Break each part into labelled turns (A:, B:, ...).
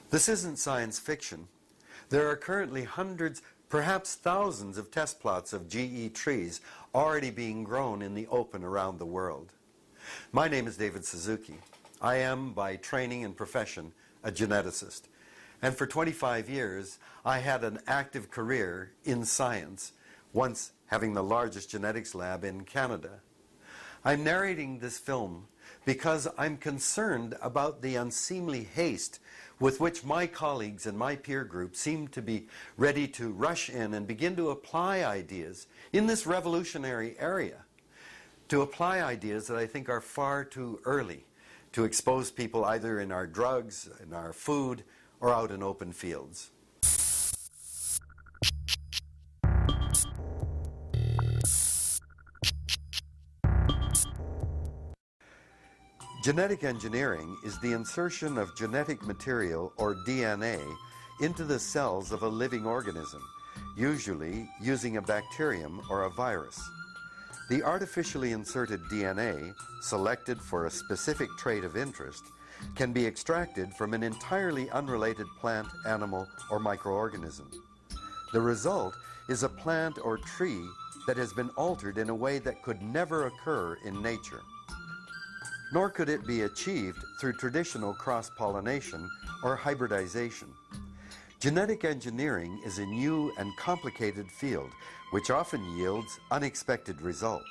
A: This isn't science fiction. There are currently hundreds, perhaps thousands of test plots of GE trees already being grown in the open around the world. My name is David Suzuki. I am, by training and profession, a geneticist. And for 25 years, I had an active career in science, once having the largest genetics lab in Canada. I'm narrating this film because I'm concerned about the unseemly haste with which my colleagues and my peer group seem to be ready to rush in and begin to apply ideas in this revolutionary area, to apply ideas that I think are far too early to expose people either in our drugs, in our food, or out in open fields. Genetic engineering is the insertion of genetic material, or DNA, into the cells of a living organism, usually using a bacterium or a virus. The artificially inserted DNA, selected for a specific trait of interest, can be extracted from an entirely unrelated plant, animal, or microorganism. The result is a plant or tree that has been altered in a way that could never occur in nature. Nor could it be achieved through traditional cross-pollination or hybridization. Genetic engineering is a new and complicated field which often yields unexpected results.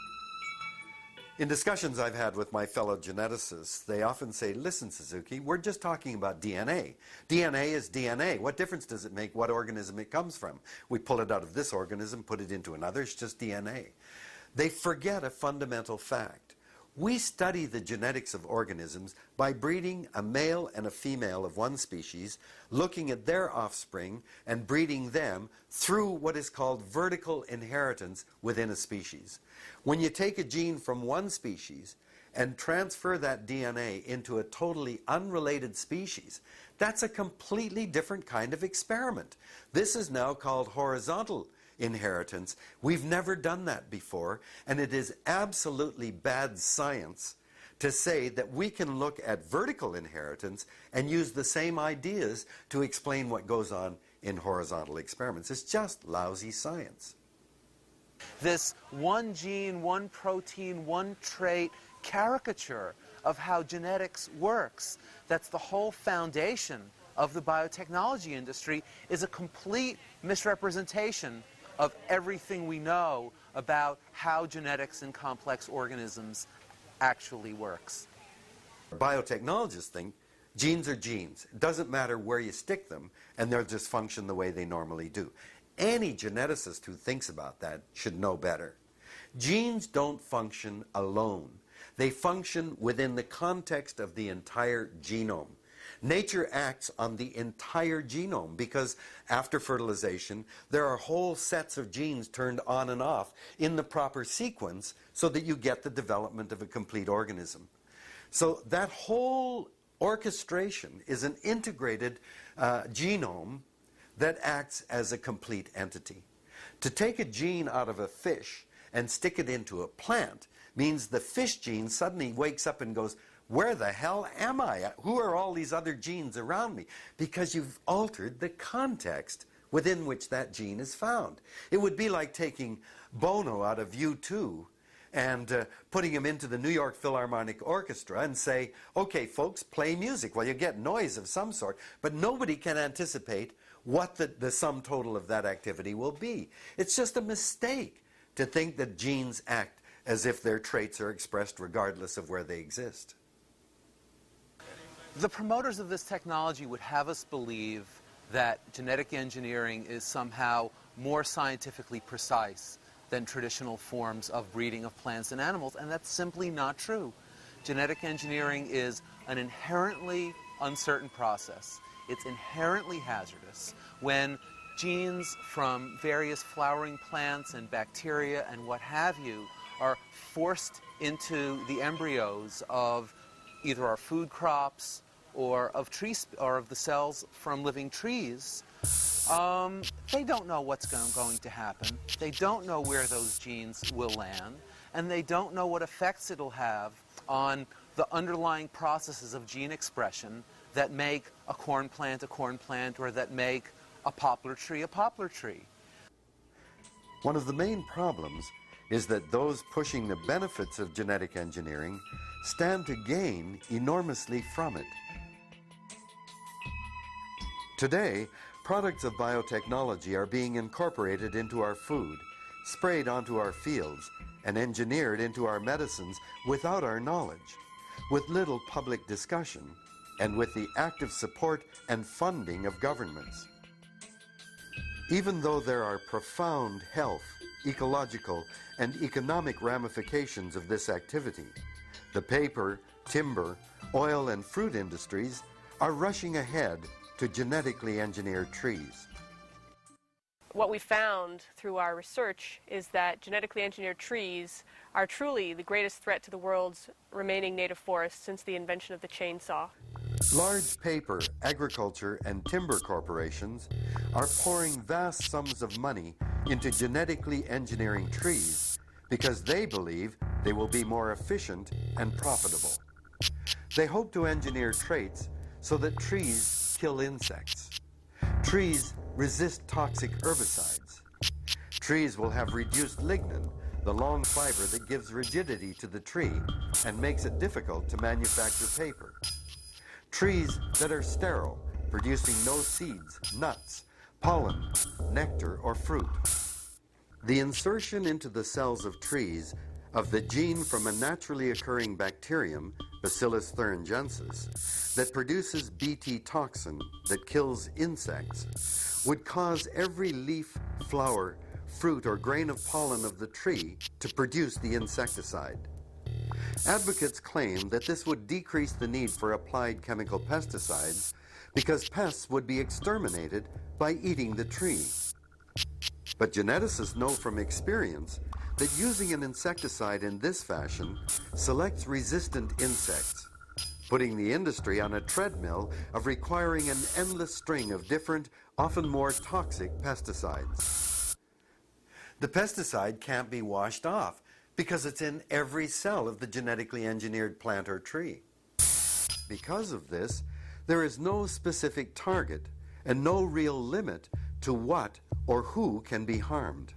A: In discussions I've had with my fellow geneticists, they often say, listen, Suzuki, we're just talking about DNA. DNA is DNA. What difference does it make what organism it comes from? We pull it out of this organism, put it into another, it's just DNA. They forget a fundamental fact. We study the genetics of organisms by breeding a male and a female of one species, looking at their offspring and breeding them through what is called vertical inheritance within a species. When you take a gene from one species and transfer that DNA into a totally unrelated species, that's a completely different kind of experiment. This is now called horizontal inheritance. We've never done that before, and it is absolutely bad science to say that we can look at vertical inheritance and use the same ideas to explain what goes on in horizontal experiments. It's just lousy science.
B: This one gene, one protein, one trait caricature of how genetics works, that's the whole foundation of the biotechnology industry, is a complete misrepresentation of everything we know about how genetics in complex organisms actually works.
A: Biotechnologists think genes are genes. It doesn't matter where you stick them, and they'll just function the way they normally do. Any geneticist who thinks about that should know better. Genes don't function alone. They function within the context of the entire genome. Nature acts on the entire genome because after fertilization, there are whole sets of genes turned on and off in the proper sequence so that you get the development of a complete organism. So that whole orchestration is an integrated genome that acts as a complete entity. To take a gene out of a fish and stick it into a plant means the fish gene suddenly wakes up and goes, where the hell am I? Who are all these other genes around me? Because you've altered the context within which that gene is found. It would be like taking Bono out of U2 and putting him into the New York Philharmonic Orchestra and say, okay, folks, play music. Well, you get noise of some sort, but nobody can anticipate what the sum total of that activity will be. It's just a mistake to think that genes act as if their traits are expressed regardless of where they exist.
B: The promoters of this technology would have us believe that genetic engineering is somehow more scientifically precise than traditional forms of breeding of plants and animals, and that's simply not true. Genetic engineering is an inherently uncertain process. It's inherently hazardous. When genes from various flowering plants and bacteria and what have you are forced into the embryos of either our food crops or of the cells from living trees, they don't know what's going to happen. They don't know where those genes will land, and they don't know what effects it'll have on the underlying processes of gene expression that make a corn plant, or that make a poplar tree, a poplar tree.
A: One of the main problems is that those pushing the benefits of genetic engineering stand to gain enormously from it. Today, products of biotechnology are being incorporated into our food, sprayed onto our fields, and engineered into our medicines without our knowledge, with little public discussion, and with the active support and funding of governments. Even though there are profound health, ecological, and economic ramifications of this activity, the paper, timber, oil, and fruit industries are rushing ahead to genetically engineered trees.
C: What we found through our research is that genetically engineered trees are truly the greatest threat to the world's remaining native forests since the invention of the chainsaw.
A: Large paper, agriculture, and timber corporations are pouring vast sums of money into genetically engineering trees because they believe they will be more efficient and profitable. They hope to engineer traits so that trees kill insects. Trees resist toxic herbicides. Trees will have reduced lignin, the long fiber that gives rigidity to the tree and makes it difficult to manufacture paper. Trees that are sterile, producing no seeds, nuts, pollen, nectar, or fruit. The insertion into the cells of trees of the gene from a naturally occurring bacterium, Bacillus thuringiensis, that produces Bt toxin that kills insects, would cause every leaf, flower, fruit, or grain of pollen of the tree to produce the insecticide. Advocates claim that this would decrease the need for applied chemical pesticides because pests would be exterminated by eating the tree. But geneticists know from experience that using an insecticide in this fashion selects resistant insects, putting the industry on a treadmill of requiring an endless string of different, often more toxic pesticides. The pesticide can't be washed off because it's in every cell of the genetically engineered plant or tree. Because of this, there is no specific target and no real limit to what or who can be harmed.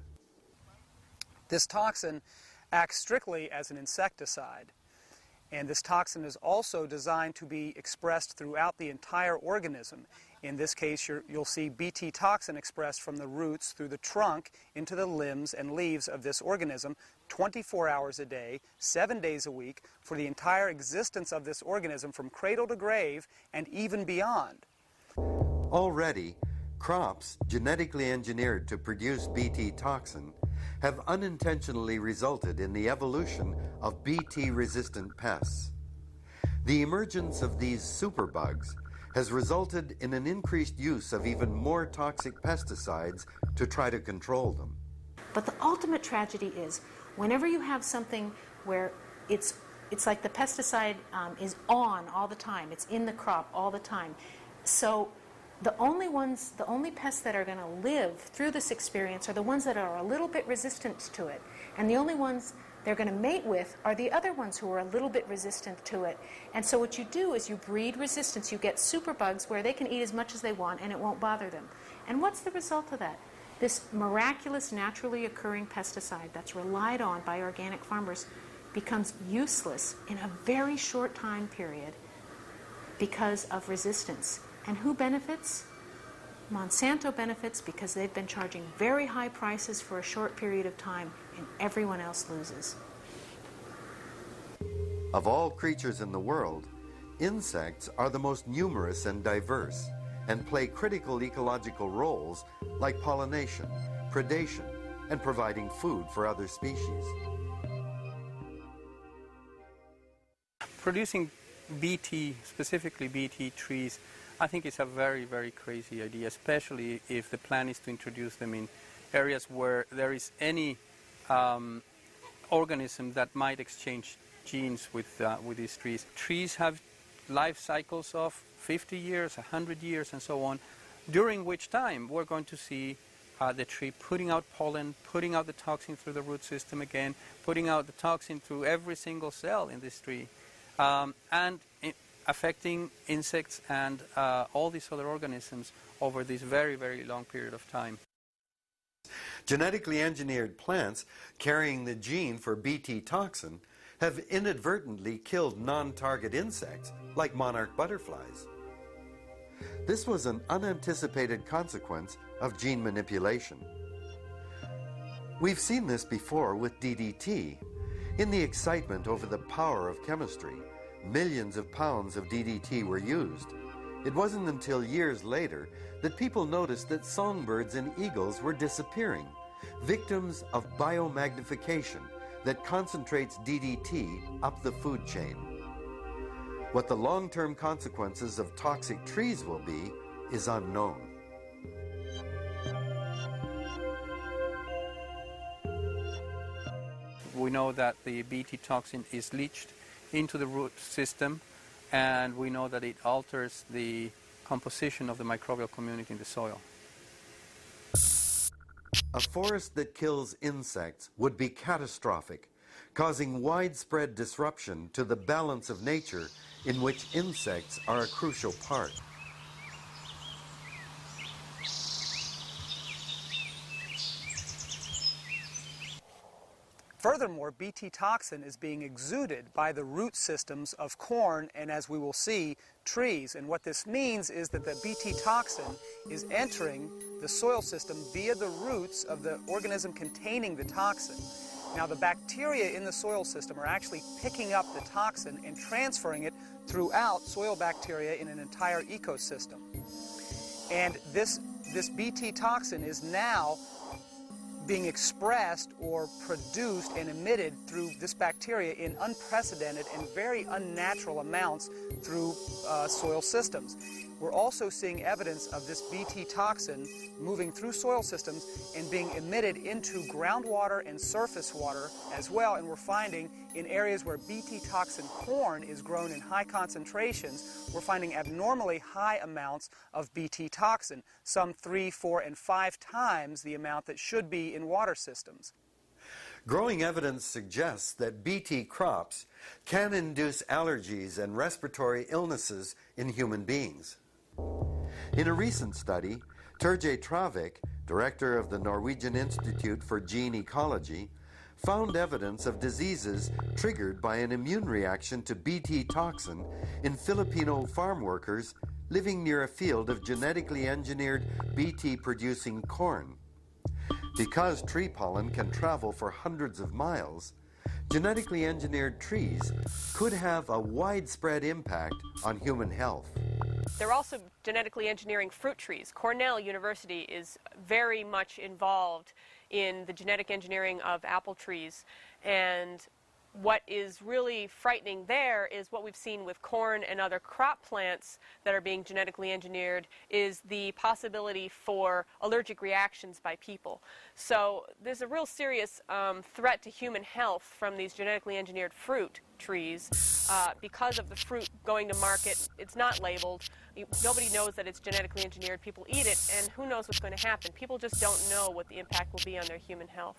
D: This toxin acts strictly as an insecticide, and this toxin is also designed to be expressed throughout the entire organism. In this case, you'll see Bt toxin expressed from the roots through the trunk into the limbs and leaves of this organism 24 hours a day, 7 days a week, for the entire existence of this organism from cradle to grave and even beyond.
A: Already, crops genetically engineered to produce Bt toxin have unintentionally resulted in the evolution of Bt-resistant pests. The emergence of these superbugs has resulted in an increased use of even more toxic pesticides to try to control them.
E: But the ultimate tragedy is whenever you have something where it's like the pesticide is on all the time, it's in the crop all the time. So the only pests that are going to live through this experience are the ones that are a little bit resistant to it. And the only ones they're going to mate with are the other ones who are a little bit resistant to it. And so what you do is you breed resistance. You get superbugs where they can eat as much as they want and it won't bother them. And what's the result of that? This miraculous, naturally occurring pesticide that's relied on by organic farmers becomes useless in a very short time period because of resistance. And who benefits? Monsanto benefits because they've been charging very high prices for a short period of time, and everyone else loses.
A: Of all creatures in the world, insects are the most numerous and diverse, and play critical ecological roles like pollination, predation, and providing food for other species.
D: Producing Bt, specifically Bt trees, I think it's a very, very crazy idea, especially if the plan is to introduce them in areas where there is any organism that might exchange genes with these trees. Trees have life cycles of 50 years, 100 years, and so on, during which time we're going to see the tree putting out pollen, putting out the toxin through the root system again, putting out the toxin through every single cell in this tree. affecting insects and all these other organisms over this very, very long period of time.
A: Genetically engineered plants carrying the gene for Bt toxin have inadvertently killed non-target insects like monarch butterflies. This was an unanticipated consequence of gene manipulation. We've seen this before with DDT. In the excitement over the power of chemistry, millions of pounds of DDT were used. It wasn't until years later that people noticed that songbirds and eagles were disappearing, victims of biomagnification that concentrates DDT up the food chain. What the long-term consequences of toxic trees will be is unknown.
D: We know that the Bt toxin is leached into the root system, and we know that it alters the composition of the microbial community in the soil.
A: A forest that kills insects would be catastrophic, causing widespread disruption to the balance of nature in which insects are a crucial part.
D: Furthermore, Bt toxin is being exuded by the root systems of corn and, as we will see, trees. And what this means is that the Bt toxin is entering the soil system via the roots of the organism containing the toxin. Now, the bacteria in the soil system are actually picking up the toxin and transferring it throughout soil bacteria in an entire ecosystem. And this Bt toxin is now being expressed or produced and emitted through this bacteria in unprecedented and very unnatural amounts through soil systems. We're also seeing evidence of this Bt toxin moving through soil systems and being emitted into groundwater and surface water as well, and we're finding in areas where Bt toxin corn is grown in high concentrations, we're finding abnormally high amounts of Bt toxin, some 3, 4, and 5 times the amount that should be in water systems.
A: Growing evidence suggests that Bt crops can induce allergies and respiratory illnesses in human beings. In a recent study, Terje Travik, director of the Norwegian Institute for Gene Ecology, found evidence of diseases triggered by an immune reaction to Bt toxin in Filipino farm workers living near a field of genetically engineered Bt-producing corn. Because tree pollen can travel for hundreds of miles, genetically engineered trees could have a widespread impact on human health.
C: They're also genetically engineering fruit trees. Cornell University is very much involved in the genetic engineering of apple trees, and what is really frightening there is what we've seen with corn and other crop plants that are being genetically engineered is the possibility for allergic reactions by people. So there's a real serious threat to human health from these genetically engineered fruit trees because of the fruit going to market. It's not labeled. Nobody knows that it's genetically engineered. People eat it, and who knows what's going to happen. People just don't know what the impact will be on their human health.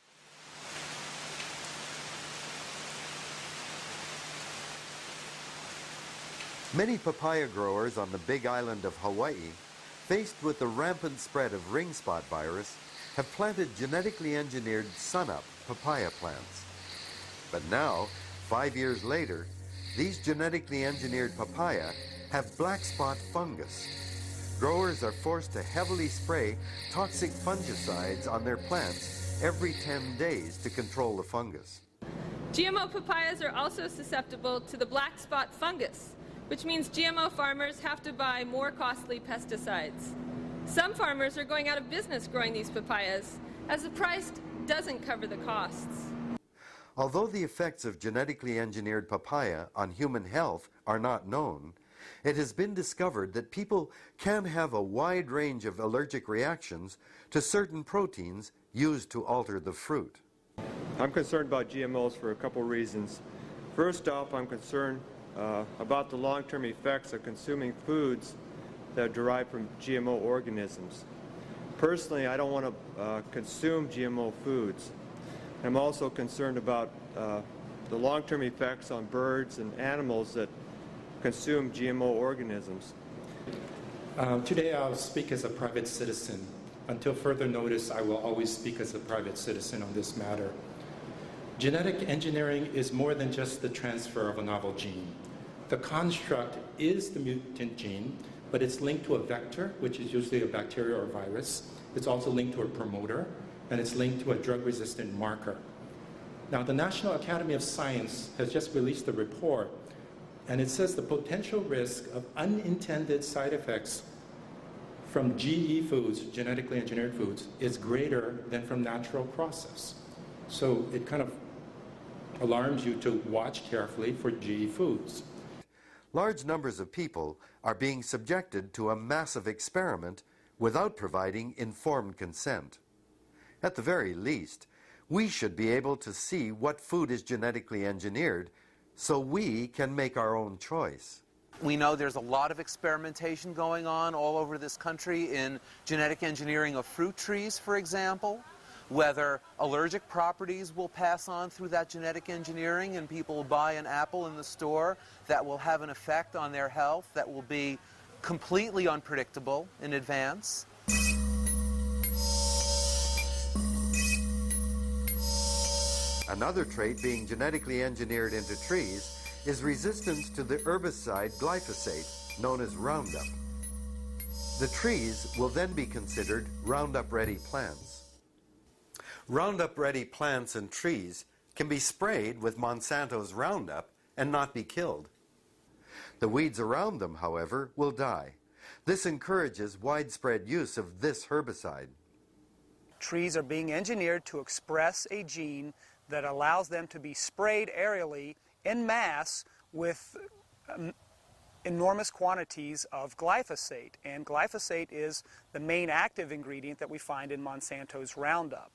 A: Many papaya growers on the Big Island of Hawaii, faced with the rampant spread of ring spot virus, have planted genetically engineered sunup papaya plants. But now, 5 years later, these genetically engineered papaya have black spot fungus. Growers are forced to heavily spray toxic fungicides on their plants every 10 days to control the fungus.
F: GMO papayas are also susceptible to the black spot fungus, which means GMO farmers have to buy more costly pesticides. Some farmers are going out of business growing these papayas, as the price doesn't cover the costs.
A: Although the effects of genetically engineered papaya on human health are not known, it has been discovered that people can have a wide range of allergic reactions to certain proteins used to alter the fruit.
G: I'm concerned about GMOs for a couple reasons. First off, I'm concerned about the long-term effects of consuming foods that are derived from GMO organisms. Personally, I don't want to consume GMO foods. I'm also concerned about the long-term effects on birds and animals that consume GMO organisms.
H: Today I'll speak as a private citizen. Until further notice, I will always speak as a private citizen on this matter. Genetic engineering is more than just the transfer of a novel gene. The construct is the mutant gene, but it's linked to a vector, which is usually a bacteria or virus. It's also linked to a promoter, and it's linked to a drug-resistant marker. Now, the National Academy of Science has just released a report, and it says the potential risk of unintended side effects from GE foods, genetically engineered foods, is greater than from natural process. So it kind of alarms you to watch carefully for GE foods.
A: Large numbers of people are being subjected to a massive experiment without providing informed consent. At the very least, we should be able to see what food is genetically engineered so we can make our own choice.
B: We know there's a lot of experimentation going on all over this country in genetic engineering of fruit trees, for example, whether allergic properties will pass on through that genetic engineering and people will buy an apple in the store that will have an effect on their health that will be completely unpredictable in advance.
A: Another trait being genetically engineered into trees is resistance to the herbicide glyphosate, known as Roundup. The trees will then be considered Roundup-ready plants. Roundup-ready plants and trees can be sprayed with Monsanto's Roundup and not be killed. The weeds around them, however, will die. This encourages widespread use of this herbicide.
D: Trees are being engineered to express a gene that allows them to be sprayed aerially en masse with enormous quantities of glyphosate. And glyphosate is the main active ingredient that we find in Monsanto's Roundup.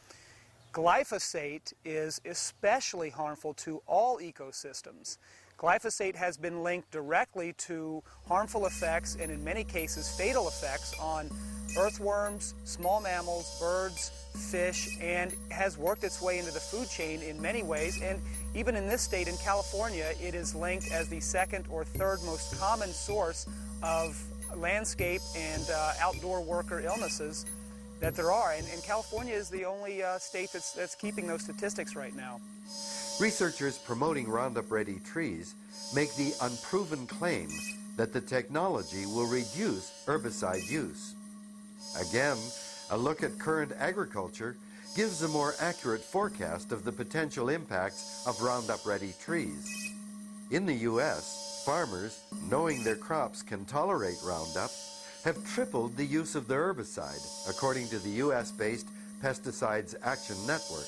D: Glyphosate is especially harmful to all ecosystems. Glyphosate has been linked directly to harmful effects and in many cases fatal effects on earthworms, small mammals, birds, fish, and has worked its way into the food chain in many ways. And even in this state, in California, it is linked as the second or third most common source of landscape and outdoor worker illnesses that there are. And California is the only state that's keeping those statistics right now.
A: Researchers promoting Roundup-ready trees make the unproven claim that the technology will reduce herbicide use. Again, a look at current agriculture gives a more accurate forecast of the potential impacts of Roundup-ready trees. In the U.S., farmers, knowing their crops can tolerate Roundup, have tripled the use of the herbicide, according to the U.S.-based Pesticides Action Network.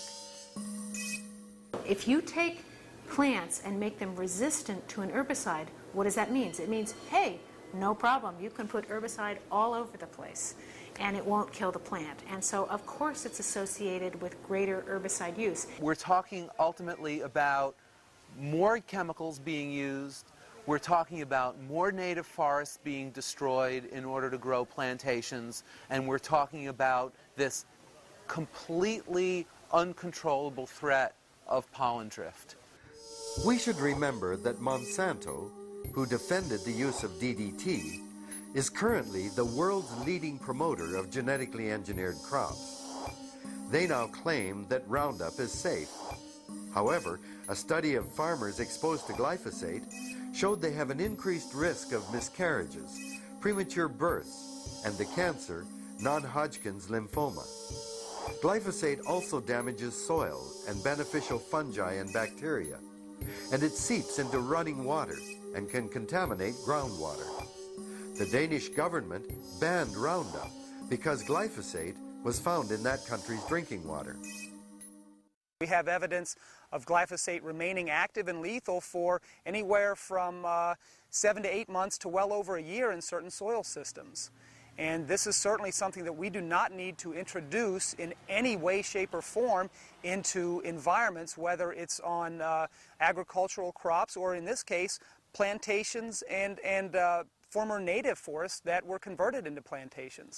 E: If you take plants and make them resistant to an herbicide, what does that mean? It means, hey, no problem. You can put herbicide all over the place and it won't kill the plant. And so, of course, it's associated with greater herbicide use.
B: We're talking ultimately about more chemicals being used. We're talking about more native forests being destroyed in order to grow plantations. And we're talking about this completely uncontrollable threat of pollen drift.
A: We should remember that Monsanto, who defended the use of DDT, is currently the world's leading promoter of genetically engineered crops. They now claim that Roundup is safe. However, a study of farmers exposed to glyphosate showed they have an increased risk of miscarriages, premature births, and the cancer non-Hodgkin's lymphoma. Glyphosate also damages soil and beneficial fungi and bacteria, and it seeps into running water and can contaminate groundwater. The Danish government banned Roundup because glyphosate was found in that country's drinking water.
D: We have evidence of glyphosate remaining active and lethal for anywhere from 7 to 8 months to well over a year in certain soil systems. And this is certainly something that we do not need to introduce in any way, shape, or form into environments, whether it's on agricultural crops or, in this case, plantations and former native forests that were converted into plantations.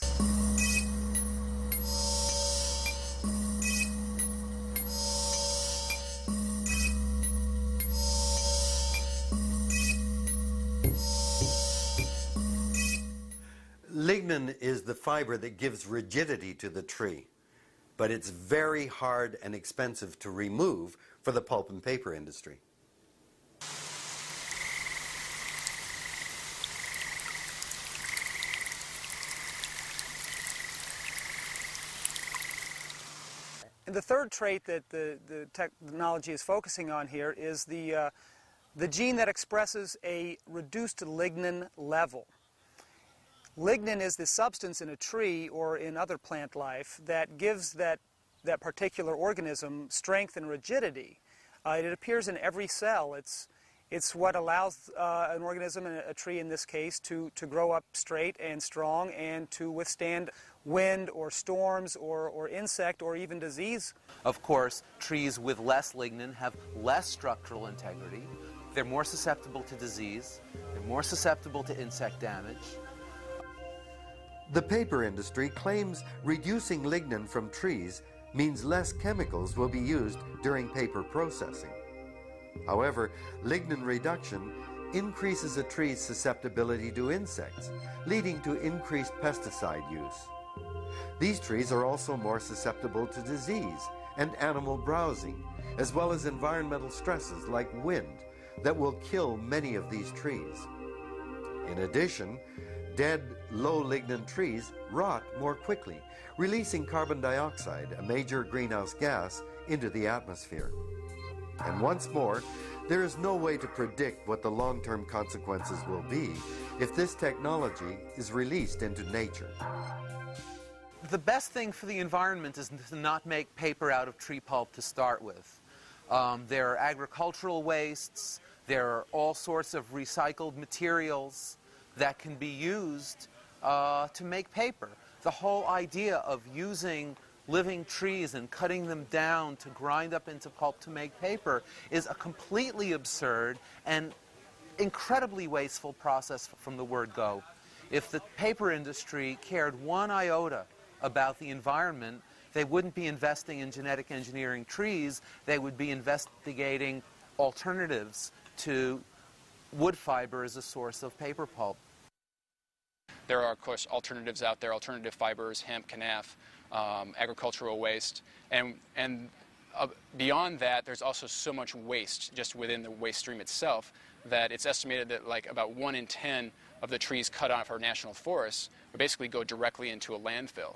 A: Lignin is the fiber that gives rigidity to the tree, but it's very hard and expensive to remove for the pulp and paper industry.
D: And the third trait that the technology is focusing on here is the gene that expresses a reduced lignin level. Lignin is the substance in a tree or in other plant life that gives that particular organism strength and rigidity. It appears in every cell. It's what allows an organism, a tree in this case, to grow up straight and strong and to withstand wind or storms or insect or even disease.
B: Of course, trees with less lignin have less structural integrity. They're more susceptible to disease. They're more susceptible to insect damage.
A: The paper industry claims reducing lignin from trees means less chemicals will be used during paper processing. However, lignin reduction increases a tree's susceptibility to insects, leading to increased pesticide use. These trees are also more susceptible to disease and animal browsing, as well as environmental stresses like wind that will kill many of these trees. In addition, dead, low lignin trees rot more quickly, releasing carbon dioxide, a major greenhouse gas, into the atmosphere. And once more, there is no way to predict what the long-term consequences will be if this technology is released into nature.
B: The best thing for the environment is to not make paper out of tree pulp to start with. There are agricultural wastes, there are all sorts of recycled materials that can be used to make paper. The whole idea of using living trees and cutting them down to grind up into pulp to make paper is a completely absurd and incredibly wasteful process from the word go. If the paper industry cared one iota about the environment, they wouldn't be investing in genetic engineering trees. They would be investigating alternatives to wood fiber as a source of paper pulp.
I: There are, of course, alternatives out there, alternative fibers, hemp, canaf, agricultural waste, and beyond that, there's also so much waste just within the waste stream itself that it's estimated that like about 1 in 10 of the trees cut off our national forests would basically go directly into a landfill.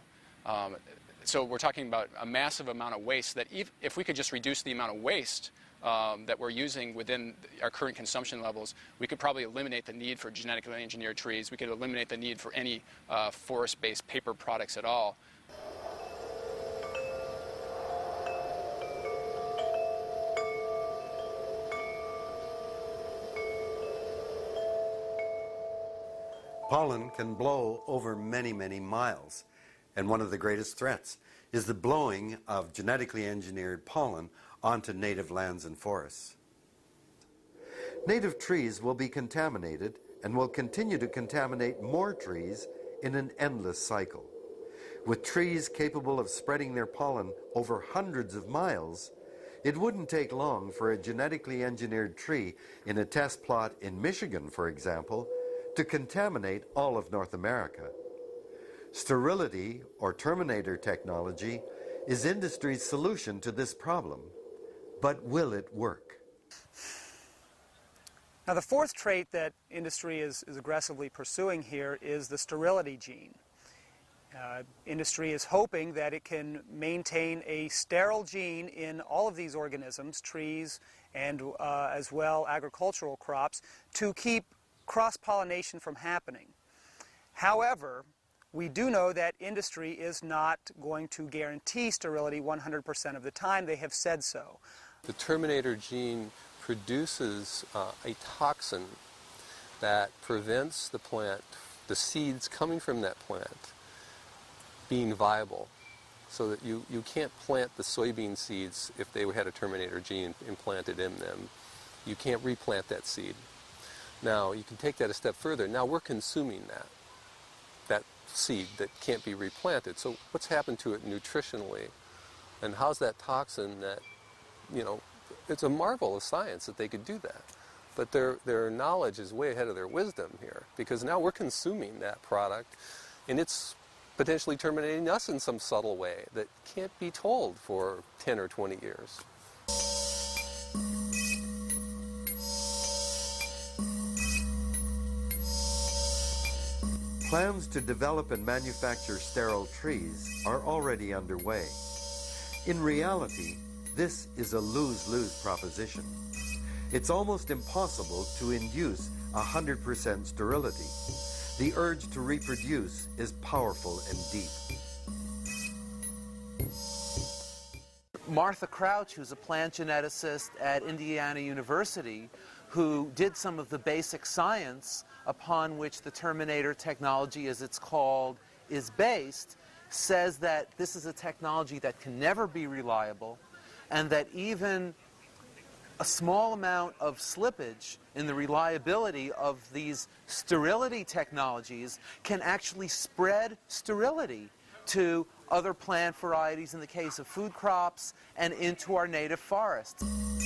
I: So we're talking about a massive amount of waste that if we could just reduce the amount of waste that we're using within our current consumption levels, we could probably eliminate the need for genetically engineered trees. We could eliminate the need for any forest-based paper products at all.
A: Pollen can blow over many, many miles, and one of the greatest threats is the blowing of genetically engineered pollen onto native lands and forests. Native trees will be contaminated and will continue to contaminate more trees in an endless cycle. With trees capable of spreading their pollen over hundreds of miles, it wouldn't take long for a genetically engineered tree in a test plot in Michigan, for example, to contaminate all of North America. Sterility, or terminator technology, is industry's solution to this problem. But will it work?
D: Now, the fourth trait that industry is aggressively pursuing here is the sterility gene. Industry is hoping that it can maintain a sterile gene in all of these organisms, trees and as well agricultural crops, to keep cross-pollination from happening. However, we do know that industry is not going to guarantee sterility 100% of the time. They have said so.
J: The terminator gene produces a toxin that prevents the plant, the seeds coming from that plant, being viable. So that you can't plant the soybean seeds if they had a terminator gene implanted in them. You can't replant that seed. Now, you can take that a step further. Now we're consuming that seed that can't be replanted. So what's happened to it nutritionally? And how's that toxin that, you know, it's a marvel of science that they could do that. But their knowledge is way ahead of their wisdom here, because now we're consuming that product, and it's potentially terminating us in some subtle way that can't be told for 10 or 20 years.
A: Plans to develop and manufacture sterile trees are already underway. In reality, this is a lose-lose proposition. It's almost impossible to induce 100% sterility. The urge to reproduce is powerful and deep.
B: Martha Crouch, who's a plant geneticist at Indiana University, who did some of the basic science upon which the Terminator technology, as it's called, is based, says that this is a technology that can never be reliable, and that even a small amount of slippage in the reliability of these sterility technologies can actually spread sterility to other plant varieties in the case of food crops and into our native forests.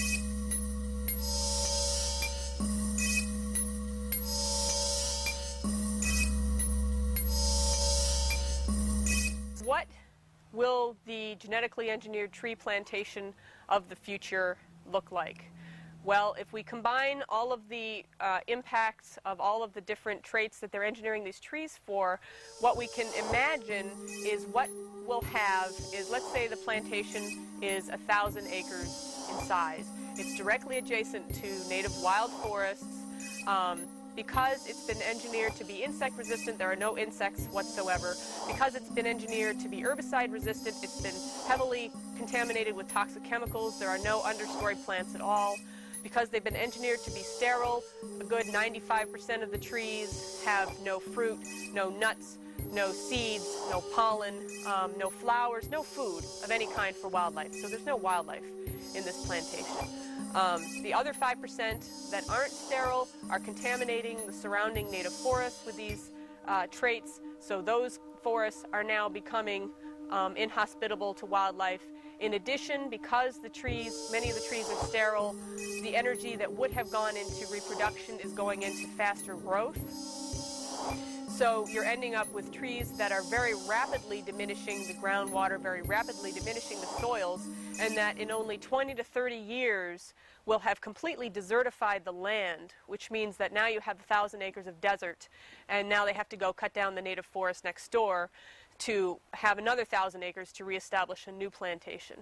C: What will the genetically engineered tree plantation of the future look like? Well, if we combine all of the impacts of all of the different traits that they're engineering these trees for, what we can imagine is what we'll have is, let's say the plantation is 1,000 acres in size. It's directly adjacent to native wild forests. Because it's been engineered to be insect resistant, there are no insects whatsoever. Because it's been engineered to be herbicide resistant, it's been heavily contaminated with toxic chemicals, there are no understory plants at all. Because they've been engineered to be sterile, a good 95% of the trees have no fruit, no nuts, no seeds, no pollen, no flowers, no food of any kind for wildlife. So there's no wildlife in this plantation. The other 5% that aren't sterile are contaminating the surrounding native forests with these traits, so those forests are now becoming inhospitable to wildlife. In addition, because many of the trees are sterile, the energy that would have gone into reproduction is going into faster growth. So you're ending up with trees that are very rapidly diminishing the groundwater, very rapidly diminishing the soils, and that in only 20 to 30 years will have completely desertified the land, which means that now you have 1,000 acres of desert, and now they have to go cut down the native forest next door to have another 1,000 acres to reestablish a new plantation.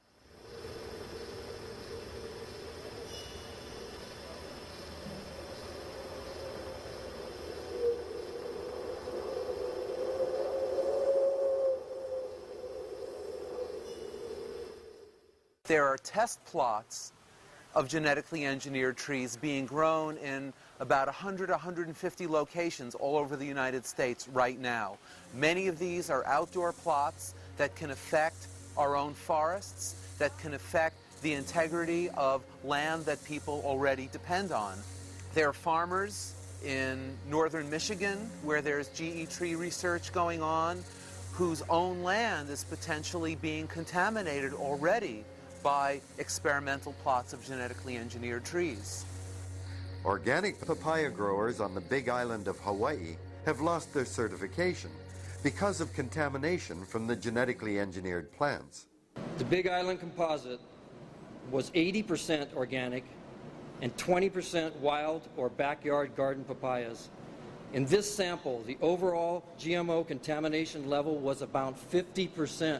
B: There are test plots of genetically engineered trees being grown in about 100, 150 locations all over the United States right now. Many of these are outdoor plots that can affect our own forests, that can affect the integrity of land that people already depend on. There are farmers in northern Michigan where there's GE tree research going on, whose own land is potentially being contaminated already by experimental plots of genetically engineered trees.
A: Organic papaya growers on the Big Island of Hawaii have lost their certification because of contamination from the genetically engineered plants.
K: The Big Island composite was 80% organic and 20% wild or backyard garden papayas. In this sample, the overall GMO contamination level was about 50%.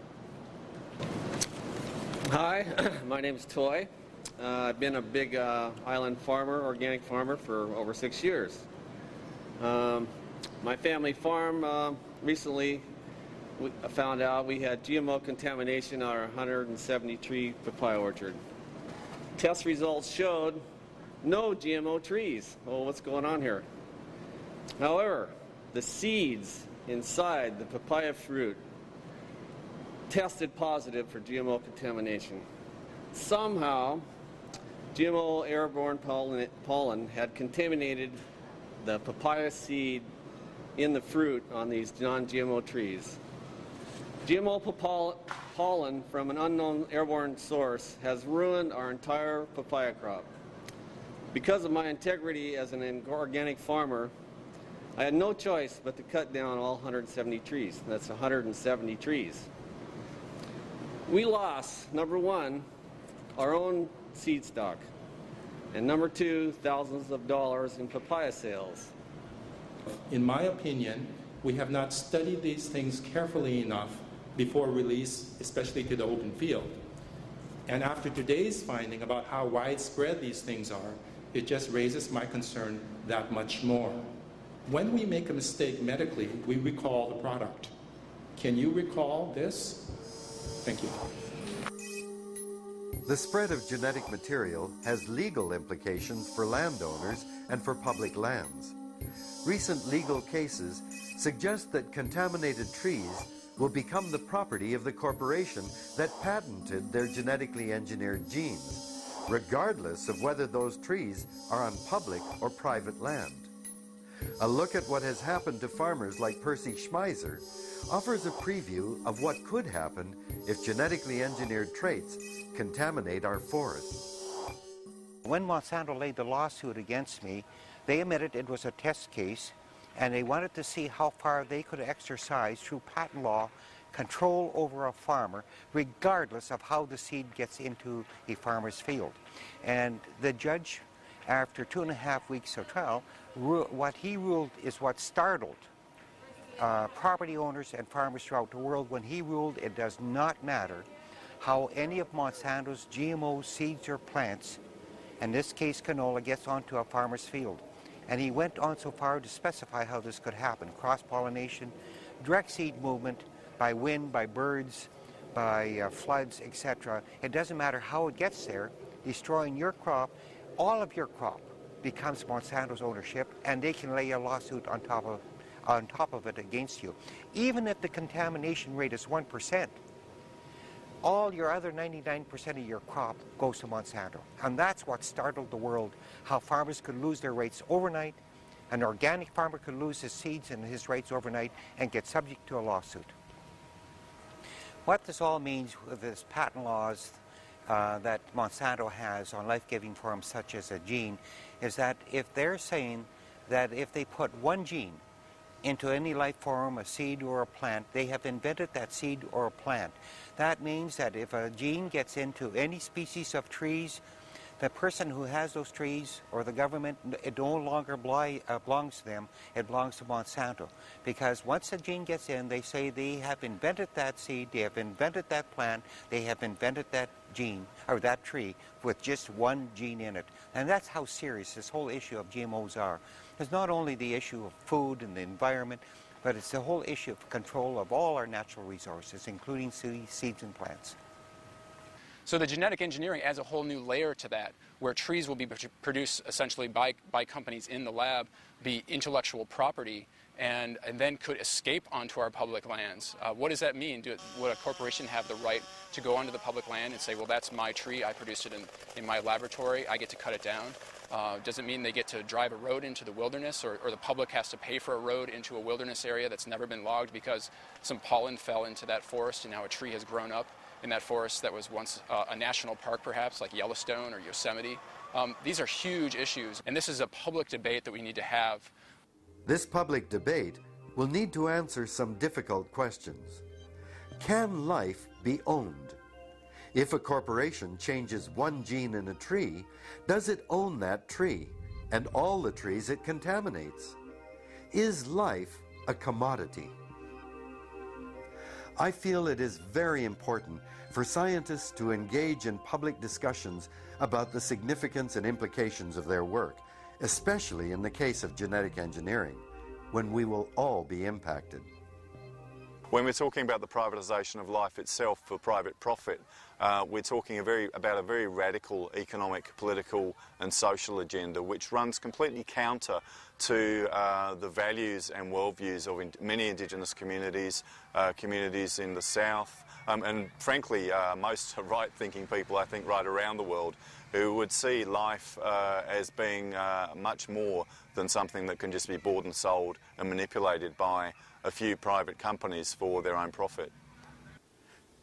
L: Hi, my name is Toy. I've been a Big Island farmer, organic farmer, for over 6 years. My family farm recently found out we had GMO contamination on our 170 tree papaya orchard. Test results showed no GMO trees. Well, what's going on here? However, the seeds inside the papaya fruit tested positive for GMO contamination. Somehow, GMO airborne pollen had contaminated the papaya seed in the fruit on these non-GMO trees. GMO pollen from an unknown airborne source has ruined our entire papaya crop. Because of my integrity as an organic farmer, I had no choice but to cut down all 170 trees. That's 170 trees. We lost, number one, our own seed stock, and number two, thousands of dollars in papaya sales.
H: In my opinion, we have not studied these things carefully enough before release, especially to the open field. And after today's finding about how widespread these things are, it just raises my concern that much more. When we make a mistake medically, we recall the product. Can you recall this? Thank you.
A: The spread of genetic material has legal implications for landowners and for public lands. Recent legal cases suggest that contaminated trees will become the property of the corporation that patented their genetically engineered genes, regardless of whether those trees are on public or private land. A look at what has happened to farmers like Percy Schmeiser offers a preview of what could happen if genetically engineered traits contaminate our forests.
M: When Monsanto laid the lawsuit against me, they admitted it was a test case, and they wanted to see how far they could exercise through patent law control over a farmer, regardless of how the seed gets into a farmer's field. And the judge, after 2.5 weeks of trial, what he ruled is what startled property owners and farmers throughout the world when he ruled it does not matter how any of Monsanto's GMO seeds or plants, in this case canola, gets onto a farmer's field. And he went on so far to specify how this could happen: cross-pollination, direct seed movement, by wind, by birds, by floods, etc. It doesn't matter how it gets there, destroying your crop. All of your crop becomes Monsanto's ownership, and they can lay a lawsuit on top of it against you. Even if the contamination rate is 1%, all your other 99% of your crop goes to Monsanto. And that's what startled the world, how farmers could lose their rights overnight. An organic farmer could lose his seeds and his rights overnight and get subject to a lawsuit. What this all means with this patent laws that Monsanto has on life-giving forms such as a gene is that if they're saying that if they put one gene into any life form, a seed or a plant, they have invented that seed or a plant. That means that if a gene gets into any species of trees, the person who has those trees or the government, it no longer belongs to them, it belongs to Monsanto. Because once a gene gets in, they say they have invented that seed, they have invented that plant, they have invented that gene, or that tree, with just one gene in it. And that's how serious this whole issue of GMOs are. It's not only the issue of food and the environment, but it's the whole issue of control of all our natural resources, including seeds and plants.
I: So the genetic engineering adds a whole new layer to that, where trees will be produced essentially by companies in the lab, be intellectual property, and then could escape onto our public lands. What does that mean? Would a corporation have the right to go onto the public land and say, well, that's my tree, I produced it in my laboratory, I get to cut it down? Does it mean they get to drive a road into the wilderness, or the public has to pay for a road into a wilderness area that's never been logged because some pollen fell into that forest and now a tree has grown up in that forest that was once a national park, perhaps, like Yellowstone or Yosemite? These are huge issues, and this is a public debate that we need to have.
A: This public debate will need to answer some difficult questions. Can life be owned? If a corporation changes one gene in a tree, does it own that tree and all the trees it contaminates? Is life a commodity? I feel it is very important for scientists to engage in public discussions about the significance and implications of their work, especially in the case of genetic engineering, when we will all be impacted.
N: When we're talking about the privatization of life itself for private profit, we're talking about a very radical economic, political and social agenda which runs completely counter to the values and worldviews of many Indigenous communities, communities in the South, and frankly most right-thinking people, I think, right around the world, who would see life as being much more than something that can just be bought and sold and manipulated by a few private companies for their own profit.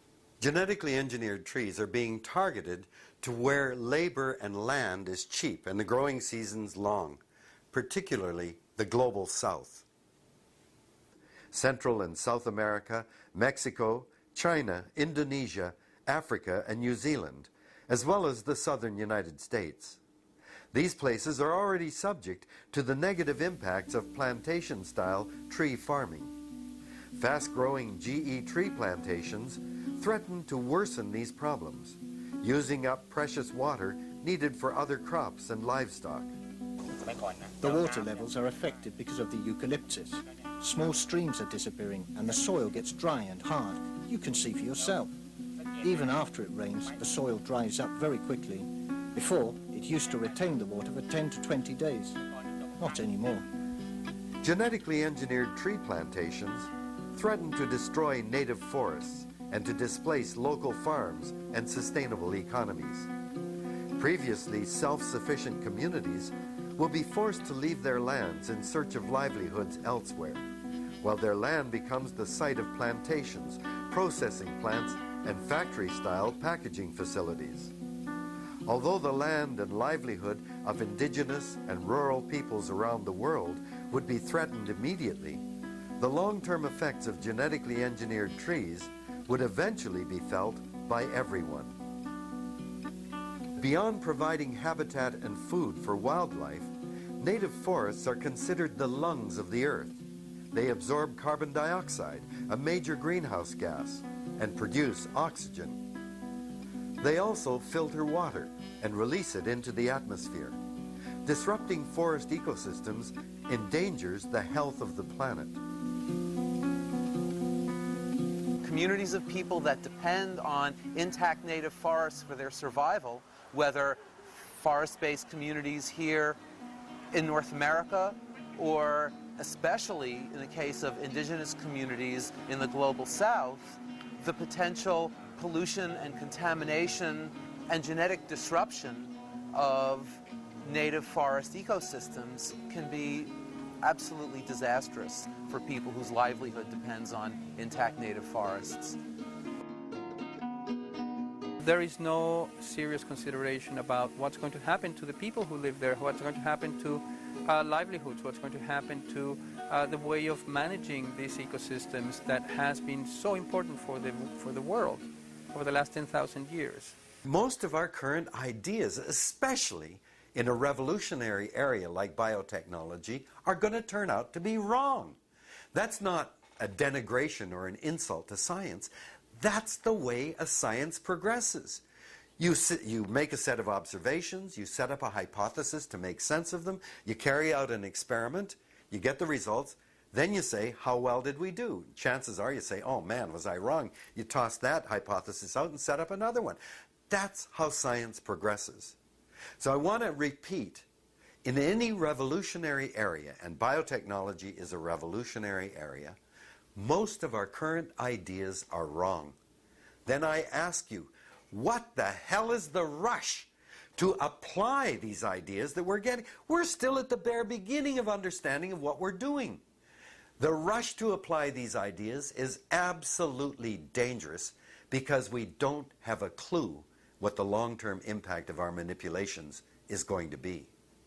A: Genetically engineered trees are being targeted to where labor and land is cheap and the growing seasons long, particularly the global south. Central and South America, Mexico, China, Indonesia, Africa, and New Zealand, as well as the southern United States. These places are already subject to the negative impacts of plantation-style tree farming. Fast-growing GE tree plantations threaten to worsen these problems, using up precious water needed for other crops and livestock.
O: The water levels are affected because of the eucalyptus. Small streams are disappearing and the soil gets dry and hard. You can see for yourself. Even after it rains, the soil dries up very quickly. Before, it used to retain the water for 10 to 20 days. Not anymore.
A: Genetically engineered tree plantations threaten to destroy native forests and to displace local farms and sustainable economies. Previously self-sufficient communities will be forced to leave their lands in search of livelihoods elsewhere, while their land becomes the site of plantations, processing plants, and factory-style packaging facilities. Although the land and livelihood of indigenous and rural peoples around the world would be threatened immediately, the long-term effects of genetically engineered trees would eventually be felt by everyone. Beyond providing habitat and food for wildlife, native forests are considered the lungs of the earth. They absorb carbon dioxide, a major greenhouse gas, and produce oxygen. They also filter water and release it into the atmosphere. Disrupting forest ecosystems endangers the health of the planet.
B: Communities of people that depend on intact native forests for their survival, whether forest-based communities here in North America or especially in the case of indigenous communities in the global south, the potential pollution and contamination and genetic disruption of native forest ecosystems can be absolutely disastrous for people whose livelihood depends on intact native forests.
D: There is no serious consideration about what's going to happen to the people who live there, what's going to happen to livelihoods, what's going to happen to the way of managing these ecosystems that has been so important for the world over the last 10,000 years.
A: Most of our current ideas, especially in a revolutionary area like biotechnology, are going to turn out to be wrong. That's not a denigration or an insult to science. That's the way a science progresses. You make a set of observations, you set up a hypothesis to make sense of them, you carry out an experiment, you get the results, then you say, how well did we do? Chances are you say, oh man, was I wrong? You toss that hypothesis out and set up another one. That's how science progresses. So I want to repeat, in any revolutionary area, and biotechnology is a revolutionary area, most of our current ideas are wrong. Then I ask you, what the hell is the rush to apply these ideas that we're getting? We're still at the bare beginning of understanding of what we're doing. The rush to apply these ideas is absolutely dangerous because we don't have a clue what the long-term impact of our manipulations is going to be.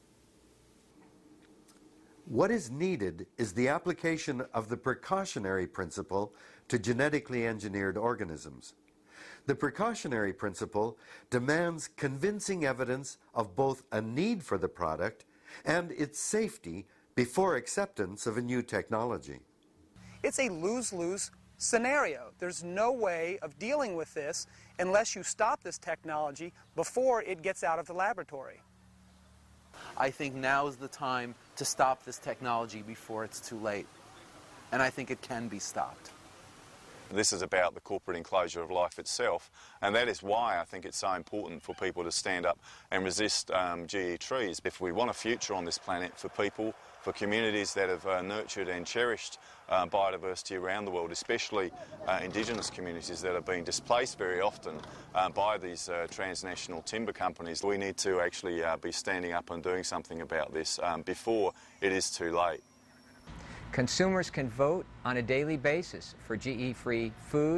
A: What is needed is the application of the precautionary principle to genetically engineered organisms. The precautionary principle demands convincing evidence of both a need for the product and its safety before acceptance of a new technology.
D: It's a lose-lose scenario. There's no way of dealing with this unless you stop this technology before it gets out of the laboratory.
B: I think now is the time to stop this technology before it's too late. And I think it can be stopped.
N: This is about the corporate enclosure of life itself, and that is why I think it's so important for people to stand up and resist GE trees. If we want a future on this planet for people, for communities that have nurtured and cherished biodiversity around the world, especially indigenous communities that are being displaced very often by these transnational timber companies, we need to actually be standing up and doing something about this before it is too late.
P: Consumers can vote on a daily basis for GE-free foods,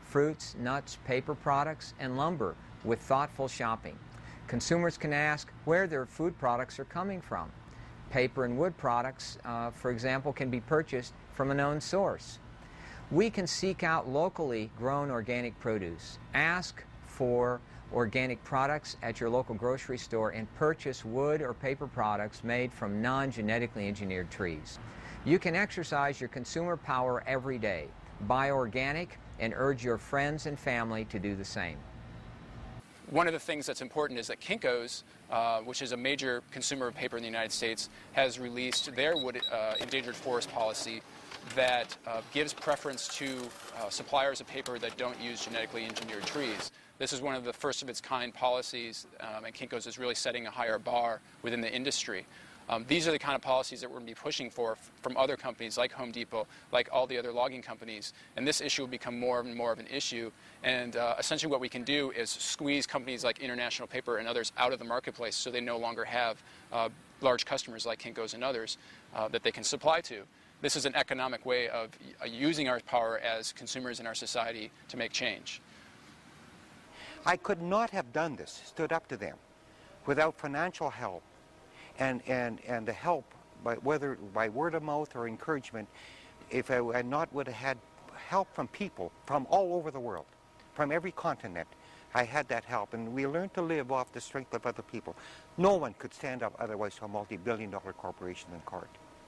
P: fruits, nuts, paper products, and lumber with thoughtful shopping. Consumers can ask where their food products are coming from. Paper and wood products, for example, can be purchased from a known source. We can seek out locally grown organic produce. Ask for organic products at your local grocery store and purchase wood or paper products made from non-genetically engineered trees. You can exercise your consumer power every day. Buy organic and urge your friends and family to do the same.
I: One of the things that's important is that Kinko's, which is a major consumer of paper in the United States, has released their wood endangered forest policy that gives preference to suppliers of paper that don't use genetically engineered trees. This is one of the first of its kind policies, and Kinko's is really setting a higher bar within the industry. These are the kind of policies that we're going to be pushing for from other companies like Home Depot, like all the other logging companies. And this issue will become more and more of an issue. And essentially what we can do is squeeze companies like International Paper and others out of the marketplace so they no longer have large customers like Kinko's and others that they can supply to. This is an economic way of using our power as consumers in our society to make change.
M: I could not have done this, stood up to them, without financial help. And the help, whether by word of mouth or encouragement, if I would have had help from people from all over the world, from every continent, I had that help. And we learned to live off the strength of other people. No one could stand up otherwise to a multi-billion-dollar corporation than CART.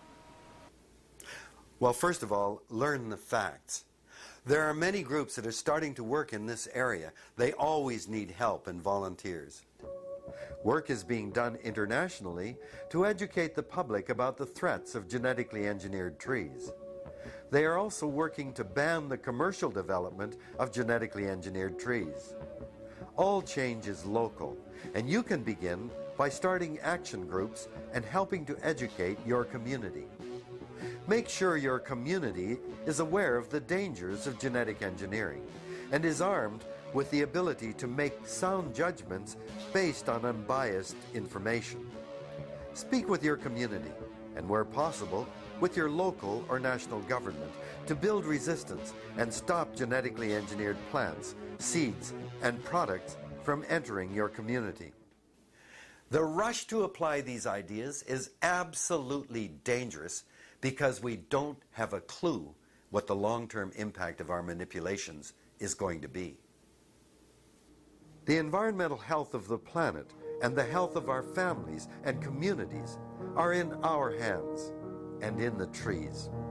A: Well, first of all, learn the facts. There are many groups that are starting to work in this area. They always need help and volunteers. Work is being done internationally to educate the public about the threats of genetically engineered trees. They are also working to ban the commercial development of genetically engineered trees. All change is local, and you can begin by starting action groups and helping to educate your community. Make sure your community is aware of the dangers of genetic engineering and is armed with the ability to make sound judgments based on unbiased information. Speak with your community and, where possible, with your local or national government to build resistance and stop genetically engineered plants, seeds, and products from entering your community. The rush to apply these ideas is absolutely dangerous because we don't have a clue what the long-term impact of our manipulations is going to be. The environmental health of the planet and the health of our families and communities are in our hands and in the trees.